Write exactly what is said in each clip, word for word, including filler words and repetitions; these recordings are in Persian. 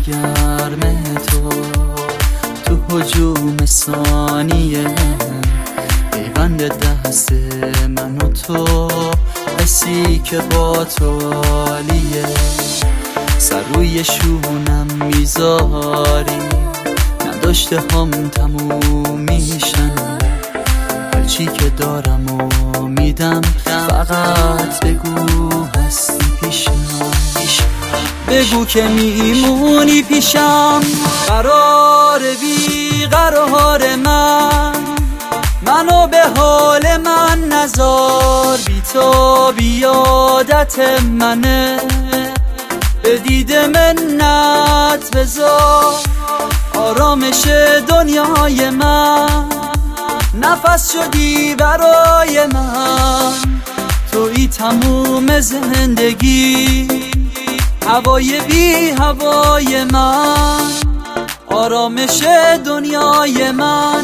گرم تو تو هجوم ثانیه، پیوند دست من و تو، حسی که با تو عالیه. سر روی شونم میذاری، نداشته هم تموم میشن، هرچی که دارم و میدم، فقط بگو هستی پیشم. بگو که میمونی پیشم، قرار بی قرار من، منو به حال من نذار، بی تو بیادت منه، به دید منت بذار آرامش دنیای من، نفس شدی برای من، توی تموم زندگی، هوای بی هوای من، آرامش دنیای من.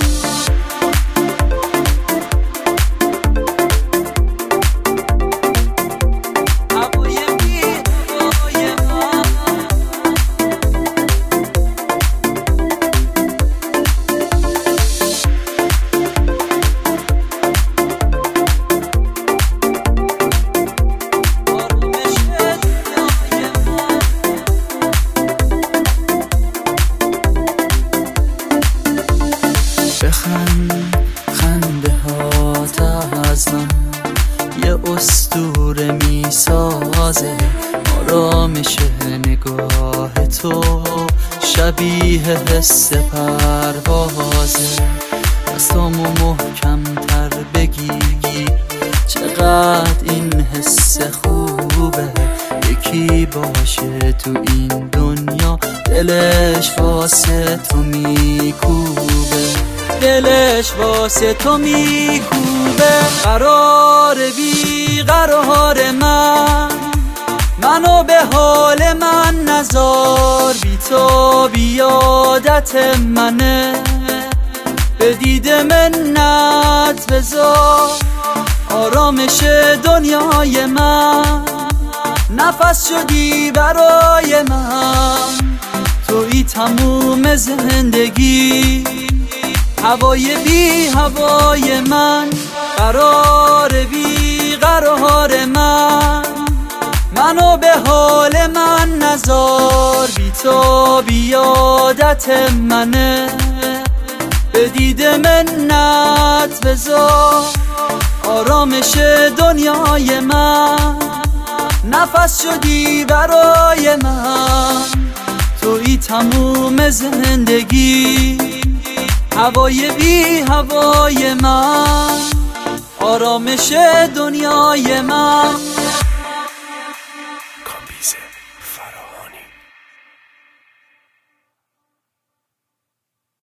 بخند خنده هات از من، یه اسطوره میسازه، آرامش نگاه تو شبیه حس پروازه. دستامو محکم تر بگی، چقدر این حس خوبه، یکی باشه تو این دنیا، دلش واسه تو میکوبه، دلش واسه تو میکوبه. قرار بی قرار من، منو به حال من نذار، بی تو بیادت منه، به دید منت بذار آرامش دنیای من، نفس شدی برای من، توی تموم زندگی، هوای بی هوای من، قرار بی قرار من، منو به حال من نذار، بی تو بیادت منه، به دید منت بذار آرامش دنیای من، نفس شدی برای من، توی تموم زندگی، هوای بی هوای من، آرامش دنیای من.